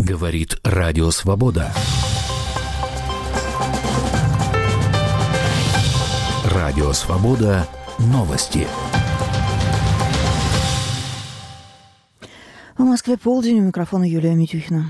Говорит Радио Свобода. Радио Свобода. Новости. В Москве полдень. У микрофона Юлия Митюхина.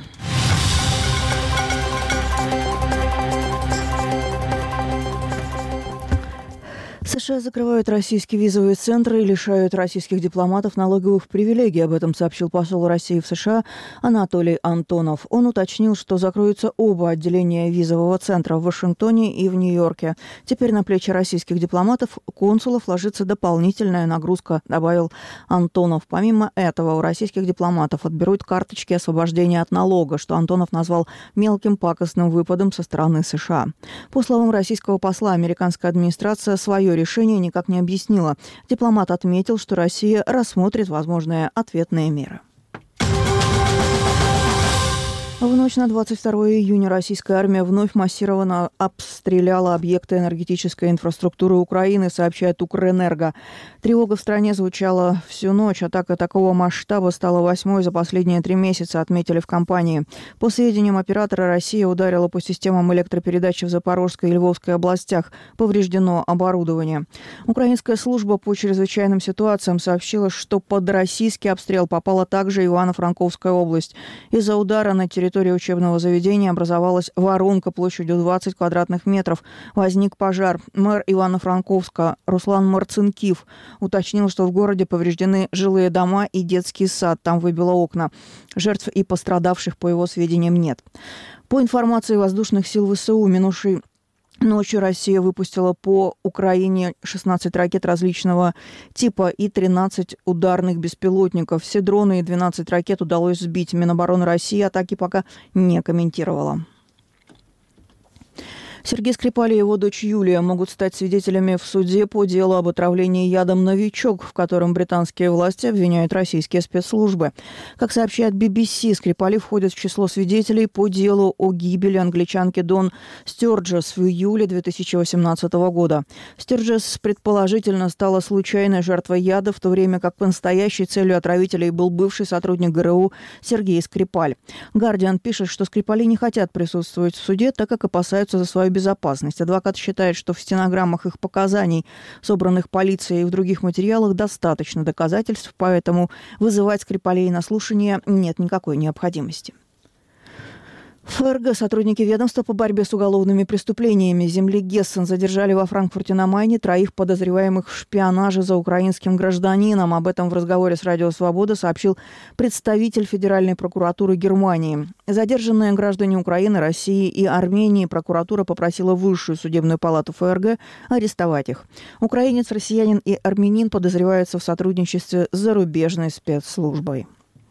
США закрывают российские визовые центры и лишают российских дипломатов налоговых привилегий. Об этом сообщил посол России в США Анатолий Антонов. Он уточнил, что закроются оба отделения визового центра в Вашингтоне и в Нью-Йорке. Теперь на плечи российских дипломатов, консулов ложится дополнительная нагрузка, добавил Антонов. Помимо этого, у российских дипломатов отберут карточки освобождения от налога, что Антонов назвал мелким пакостным выпадом со стороны США. По словам российского посла, американская администрация свое решение никак не объяснила. Дипломат отметил, что Россия рассмотрит возможные ответные меры. В ночь на 22 июня российская армия вновь массированно обстреляла объекты энергетической инфраструктуры Украины, сообщает Укрэнерго. Тревога в стране звучала всю ночь. Атака такого масштаба стала 8-й за последние 3 месяца, отметили в компании. По сведениям оператора, Россия ударила по системам электропередачи в Запорожской и Львовской областях. Повреждено оборудование. Украинская служба по чрезвычайным ситуациям сообщила, что под российский обстрел попала также Ивано-Франковская область. Из-за удара на территории учебного заведения образовалась воронка площадью 20 квадратных метров. Возник пожар. Мэр Ивано-Франковска Руслан Марцинкив уточнил, что в городе повреждены жилые дома и детский сад. Там выбило окна. Жертв и пострадавших, по его сведениям, нет. По информации воздушных сил ВСУ, минувшей ночью Россия выпустила по Украине 16 ракет различного типа и 13 ударных беспилотников. Все дроны и 12 ракет удалось сбить. Минобороны России атаки пока не комментировала. Сергей Скрипаль и его дочь Юлия могут стать свидетелями в суде по делу об отравлении ядом «Новичок», в котором британские власти обвиняют российские спецслужбы. Как сообщает BBC, Скрипали входят в число свидетелей по делу о гибели англичанки Дон Стёрджес в июле 2018 года. Стёрджес предположительно стала случайной жертвой яда, в то время как настоящей целью отравителей был бывший сотрудник ГРУ Сергей Скрипаль. «Гардиан» пишет, что Скрипали не хотят присутствовать в суде, так как опасаются за свою безопасность. Адвокат считает, что в стенограммах их показаний, собранных полицией и в других материалах, достаточно доказательств, поэтому вызывать Скрипалей на слушание нет никакой необходимости. В ФРГ сотрудники ведомства по борьбе с уголовными преступлениями земли Гессен задержали во Франкфурте на Майне 3 подозреваемых в шпионаже за украинским гражданином. Об этом в разговоре с Радио Свобода сообщил представитель Федеральной прокуратуры Германии. Задержанные граждане Украины, России и Армении прокуратура попросила Высшую судебную палату ФРГ арестовать их. Украинец, россиянин и армянин подозреваются в сотрудничестве с зарубежной спецслужбой.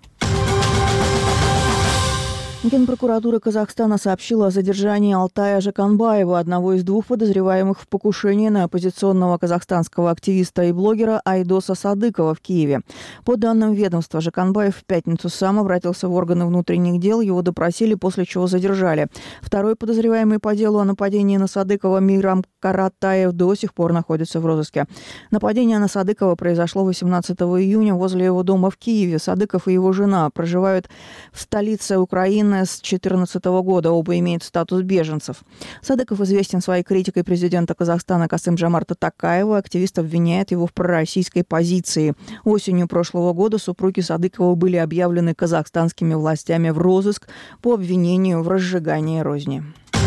Генпрокуратура Казахстана сообщила о задержании Алтая Жаканбаева, одного из 2 подозреваемых в покушении на оппозиционного казахстанского активиста и блогера Айдоса Садыкова в Киеве. По данным ведомства, Жаканбаев в пятницу сам обратился в органы внутренних дел, его допросили, после чего задержали. Второй подозреваемый по делу о нападении на Садыкова Мирам Каратаев до сих пор находится в розыске. Нападение на Садыкова произошло 18 июня возле его дома в Киеве. Садыков и его жена проживают в столице Украины с 2014 года. Оба имеют статус беженцев. Садыков известен своей критикой президента Казахстана Касым-Жомарта Токаева. Активист обвиняет его в пророссийской позиции. Осенью прошлого года супруги Садыкова были объявлены казахстанскими властями в розыск по обвинению в разжигании розни.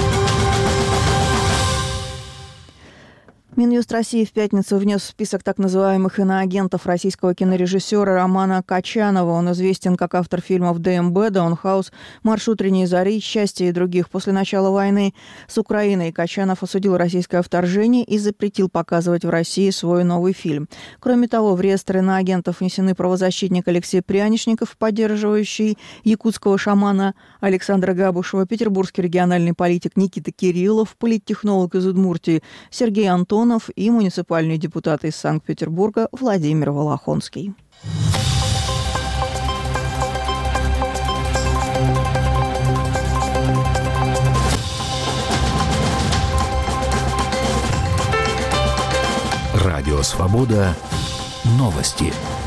Минюст России в пятницу внес в список так называемых иноагентов российского кинорежиссера Романа Качанова. Он известен как автор фильмов ДМБ, Даунхаус, Маршрут утренней зари, Счастье и других. После начала войны с Украиной Качанов осудил российское вторжение и запретил показывать в России свой новый фильм. Кроме того, в реестр иноагентов внесены правозащитник Алексей Пряничников, поддерживающий якутского шамана Александра Габушева, петербургский региональный политик Никита Кириллов, политтехнолог из Удмуртии Сергей Антонов и муниципальный депутат из Санкт-Петербурга Владимир Волохонский. Радио Свобода. Новости.